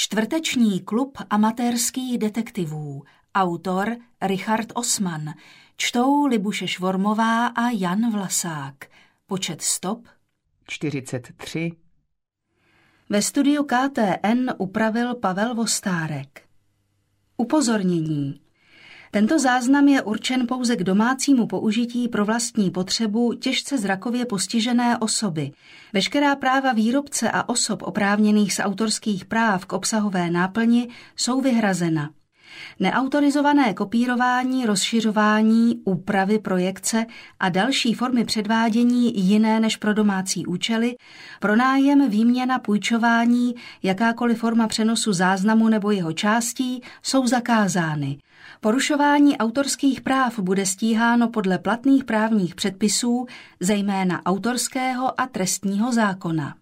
Čtvrteční klub amatérských detektivů. Autor Richard Osman. Čtou Libuše Švormová a Jan Vlasák. Počet stop 43. Ve studiu KTN upravil Pavel Vostárek. Upozornění. Tento záznam je určen pouze k domácímu použití pro vlastní potřebu těžce zrakově postižené osoby. Veškerá práva výrobce a osob oprávněných z autorských práv k obsahové náplni jsou vyhrazena. Neautorizované kopírování, rozšiřování, úpravy, projekce a další formy předvádění jiné než pro domácí účely, pronájem, výměna, půjčování, jakákoliv forma přenosu záznamu nebo jeho částí jsou zakázány. Porušování autorských práv bude stíháno podle platných právních předpisů, zejména autorského a trestního zákona.